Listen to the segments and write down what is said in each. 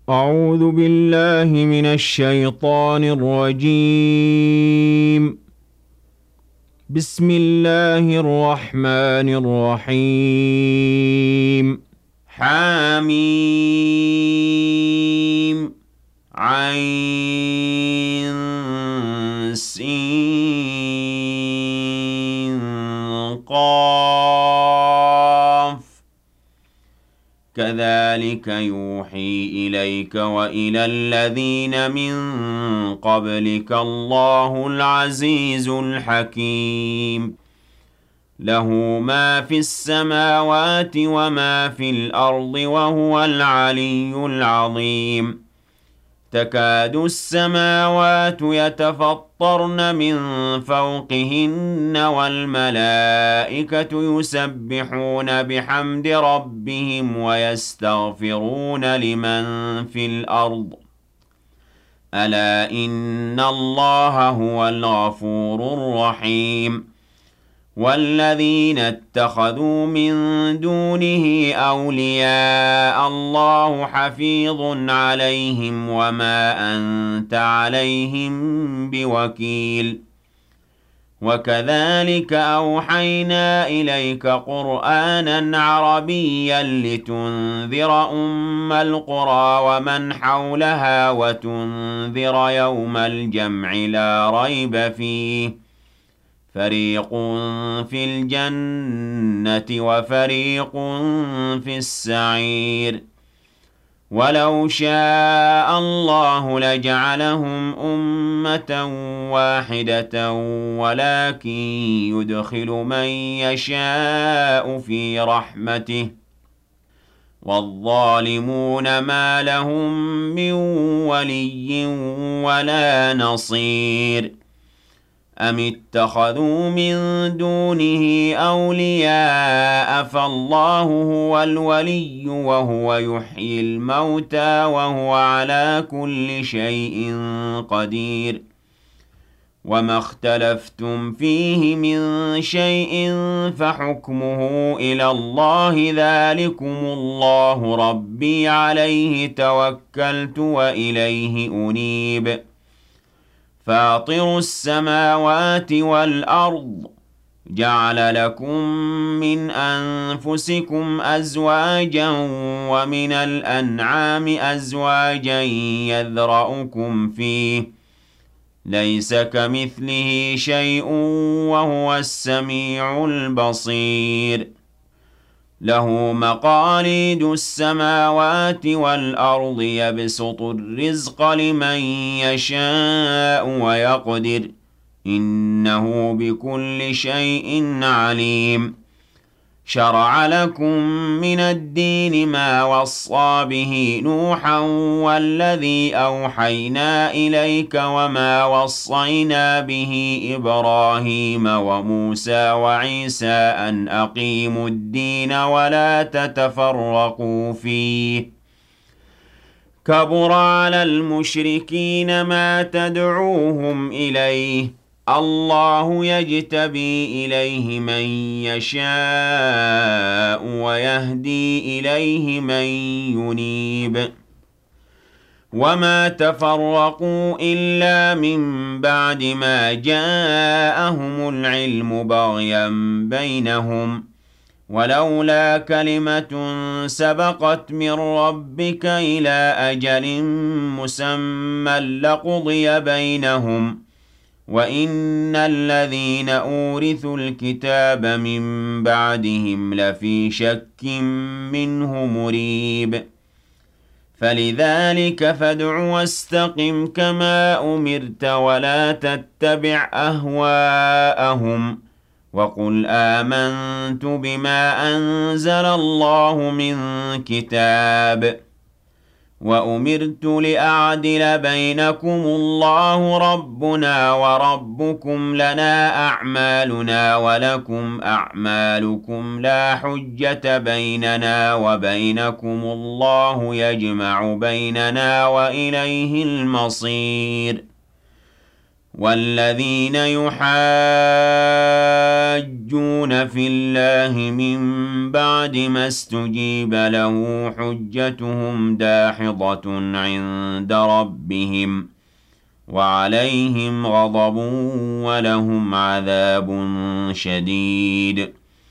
أعوذ بالله من الشيطان الرجيم. بسم الله الرحمن الرحيم. حميم عين سين قاف كذلك يوحي إليك وإلى الذين من قبلك الله العزيز الحكيم. له ما في السماوات وما في الأرض وهو العلي العظيم. تكاد السماوات يتفطرن من فوقهن والملائكة يسبحون بحمد ربهم ويستغفرون لمن في الأرض ألا إن الله هو الغفور الرحيم. والذين اتخذوا من دونه أولياء الله حفيظ عليهم وما أنت عليهم بوكيل. وكذلك أوحينا إليك قرآنا عربيا لتنذر أم القرى ومن حولها وتنذر يوم الجمع لا ريب فيه فريق في الجنة وفريق في السعير. ولو شاء الله لجعلهم أمة واحدة ولكن يدخل من يشاء في رحمته والظالمون ما لهم من ولي ولا نصير. أم اتخذوا من دونه أولياء فالله هو الولي وهو يحيي الموتى وهو على كل شيء قدير. وما اختلفتم فيه من شيء فحكمه إلى الله ذلكم الله ربي عليه توكلت وإليه أنيب. فاطر السماوات والأرض جعل لكم من أنفسكم أزواجا ومن الأنعام أزواجا يذرأكم فيه ليس كمثله شيء وهو السميع البصير. له مقاليد السماوات والأرض يبسط الرزق لمن يشاء ويقدر إنه بكل شيء عليم. شرع لكم من الدين ما وصى به نوحا والذي أوحينا إليك وما وصينا به إبراهيم وموسى وعيسى أن أقيموا الدين ولا تتفرقوا فيه. كبر على المشركين ما تدعوهم إليه الله يجتبي إليه من يشاء ويهدي إليه من ينيب. وما تفرقوا إلا من بعد ما جاءهم العلم بغيا بينهم ولولا كلمة سبقت من ربك إلى أجل مسمى لقضي بينهم وإن الذين أورثوا الكتاب من بعدهم لفي شك منه مريب. فلذلك فادع واستقم كما أمرت ولا تتبع أهواءهم وقل آمنت بما أنزل الله من كتاب وأمرت لأعدل بينكم الله ربنا وربكم لنا أعمالنا ولكم أعمالكم لا حجة بيننا وبينكم الله يجمع بيننا وإليه المصير. والذين يحاجون في الله من بعد ما استجيب له حجتهم داحضة عند ربهم وعليهم غضب ولهم عذاب شديد.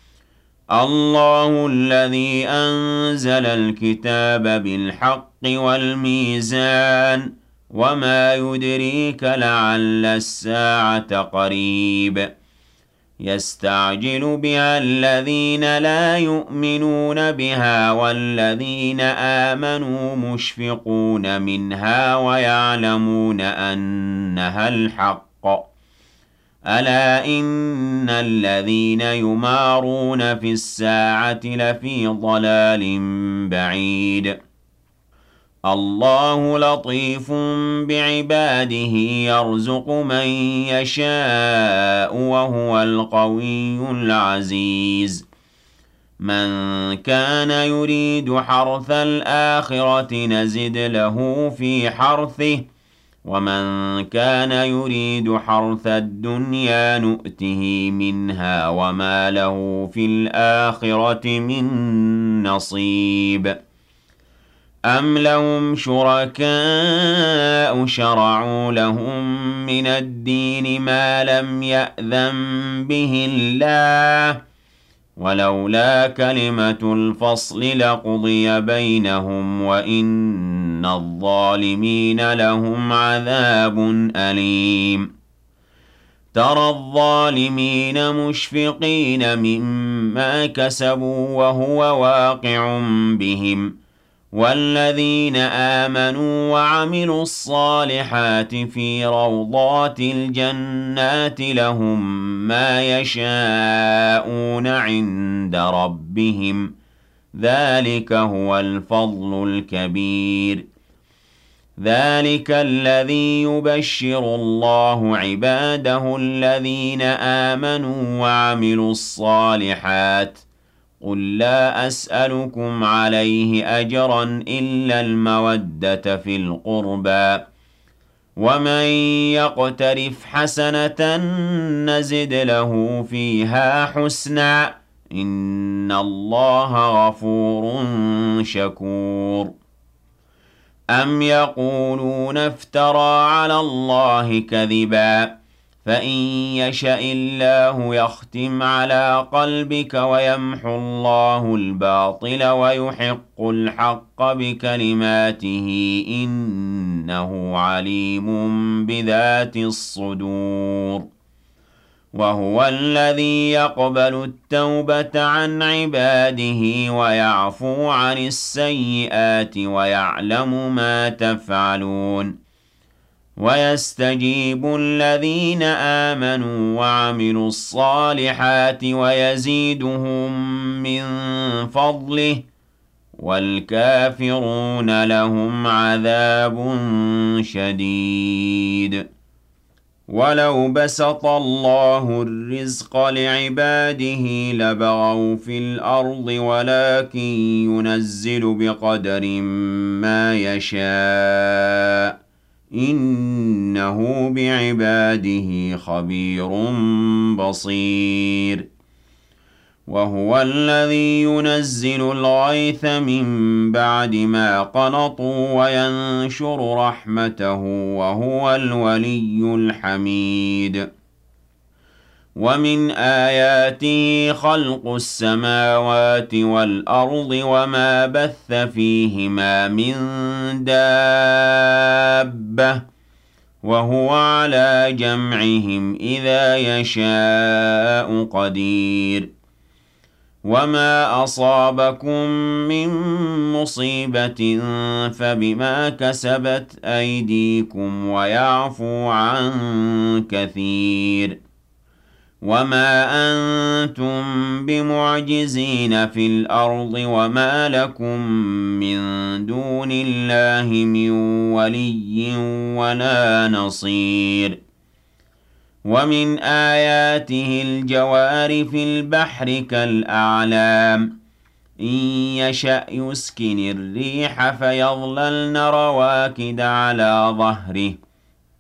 الله الذي أنزل الكتاب بالحق والميزان وما يدريك لعل الساعة قريب يستعجل بها الذين لا يؤمنون بها والذين آمنوا مشفقون منها ويعلمون أنها الحق ألا إن الذين يمارون في الساعة لفي ضلال بعيد. الله لطيف بعباده يرزق من يشاء وهو القوي العزيز. من كان يريد حرث الآخرة نزد له في حرثه ومن كان يريد حرث الدنيا نؤته منها وما له في الآخرة من نصيب. أم لهم شركاء شرعوا لهم من الدين ما لم يأذن به الله ولولا كلمة الفصل لقضي بينهم وإن الظالمين لهم عذاب أليم. ترى الظالمين مشفقين مما كسبوا وهو واقع بهم والذين آمنوا وعملوا الصالحات في روضات الجنات لهم ما يشاءون عند ربهم ذلك هو الفضل الكبير. ذلك الذي يبشر الله عباده الذين آمنوا وعملوا الصالحات قل لا أسألكم عليه أجرا إلا المودة في القربى ومن يقترف حسنة نزد له فيها حسنا إن الله غفور شكور. أم يقولون افترى على الله كذبا فإن يشأ الله يختم على قلبك ويمحو الله الباطل ويحق الحق بكلماته إنه عليم بذات الصدور. وهو الذي يقبل التوبة عن عباده ويعفو عن السيئات ويعلم ما تفعلون. ويستجيب الذين آمنوا وعملوا الصالحات ويزيدهم من فضله والكافرون لهم عذاب شديد. ولو بسط الله الرزق لعباده لبغوا في الأرض ولكن ينزل بقدر ما يشاء إنه بعباده خبير بصير. وهو الذي ينزل الغيث من بعد ما قنطوا وينشر رحمته وهو الولي الحميد. ومن آياته خلق السماوات والأرض وما بث فيهما من دابة وهو على جمعهم إذا يشاء قدير. وما أصابكم من مصيبة فبما كسبت أيديكم ويعفو عن كثير. وما أنتم بمعجزين في الأرض وما لكم من دون الله من ولي ولا نصير. ومن آياته الجوار في البحر كالأعلام إن يشأ يسكن الريح فيظللن رواكد على ظهره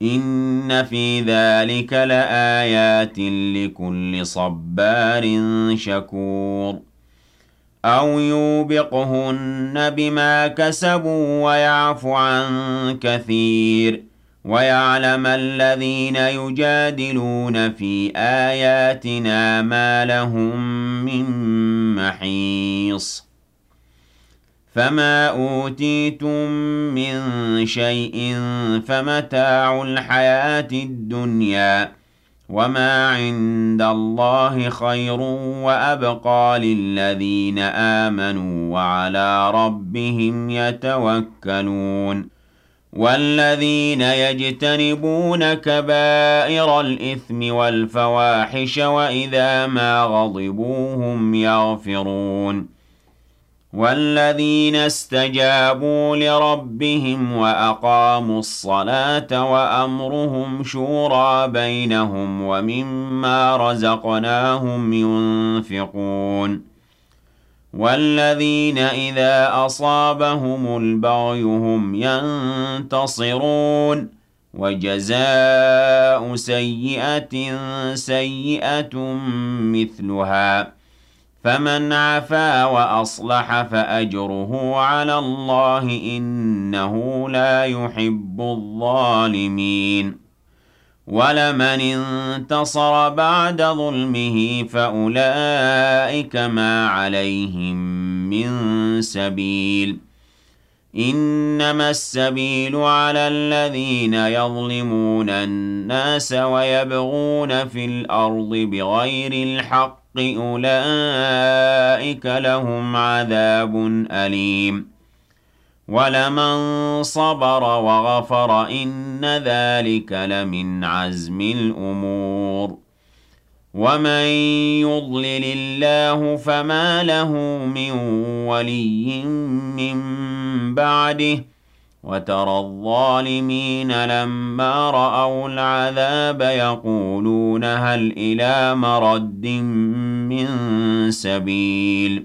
إن في ذلك لآيات لكل صبار شكور أو يوبقهن بما كسبوا ويعف عن كثير ويعلم الذين يجادلون في آياتنا ما لهم من محيص فما أوتيتم من شيء فمتاع الحياة الدنيا وما عند الله خير وأبقى للذين آمنوا وعلى ربهم يتوكلون والذين يجتنبون كبائر الإثم والفواحش وإذا ما غضبوا هم يغفرون والذين استجابوا لربهم وأقاموا الصلاة وأمرهم شورى بينهم ومما رزقناهم ينفقون والذين إذا أصابهم البغي هم ينتصرون وجزاء سيئة سيئة مثلها فمن عفا وأصلح فأجره على الله إنه لا يحب الظالمين ولمن انتصر بعد ظلمه فأولئك ما عليهم من سبيل إنما السبيل على الذين يظلمون الناس ويبغون في الأرض بغير الحق أولئك لهم عذاب أليم ولمن صبر وغفر إن ذلك لمن عزم الأمور ومن يضلل الله فما له من ولي من بعده وترى الظالمين لما رأوا العذاب يقولون هل إلى مرد من سبيل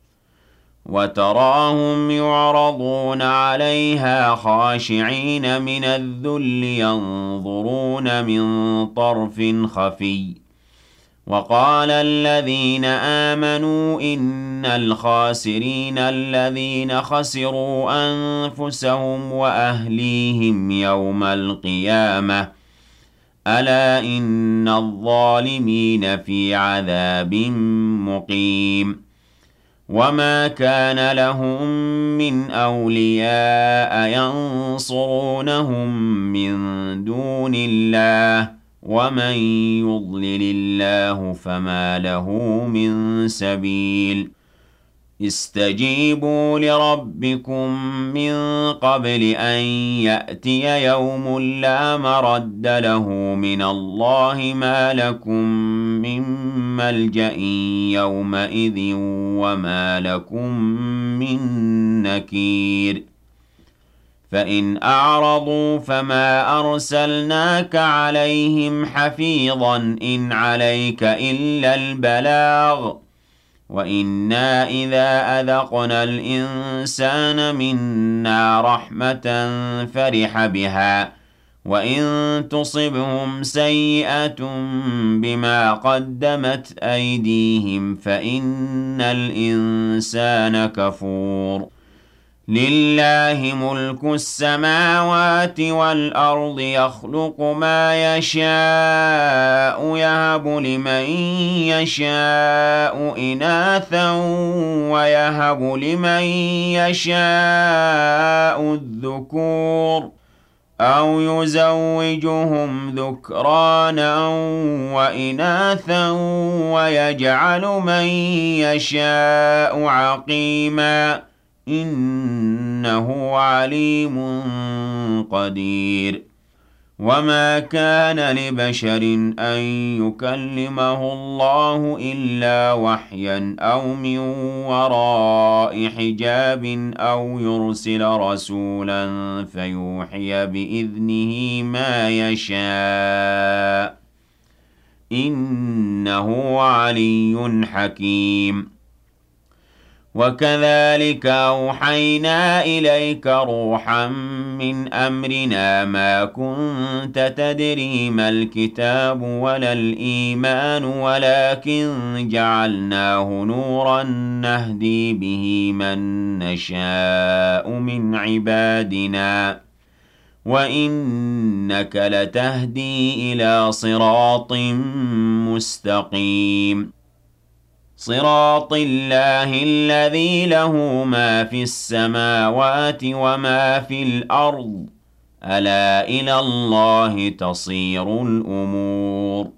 وتراهم يعرضون عليها خاشعين من الذل ينظرون من طرف خفي وقال الذين آمنوا إن الخاسرين الذين خسروا أنفسهم وأهليهم يوم القيامة ألا إن الظالمين في عذاب مقيم وما كان لهم من أولياء ينصرونهم من دون الله ومن يضلل الله فما له من سبيل استجيبوا لربكم من قبل أن يأتي يوم لا مرد له من الله ما لكم من ملجأ يومئذ وما لكم من نكير فإن أعرضوا فما أرسلناك عليهم حفيظا إن عليك إلا البلاغ وإنا إذا أذقنا الإنسان منا رحمة فرح بها وإن تصبهم سيئة بما قدمت أيديهم فإن الإنسان كفور لله ملك السماوات والأرض يخلق ما يشاء يهب لمن يشاء إناثا ويهب لمن يشاء الذكور أو يزوجهم ذكرانا وإناثا ويجعل من يشاء عقيما إنه عليم قدير وما كان لبشر أن يكلمه الله إلا وحيا أو من وراء حجاب أو يرسل رسولا فيوحي بإذنه ما يشاء إنه علي حكيم وكذلك أوحينا إليك روحا من أمرنا ما كنت تدري ما الكتاب ولا الإيمان ولكن جعلناه نورا نهدي به من نشاء من عبادنا وإنك لتهدي إلى صراط مستقيم صراط الله الذي له ما في السماوات وما في الأرض ألا إلى الله تصير الأمور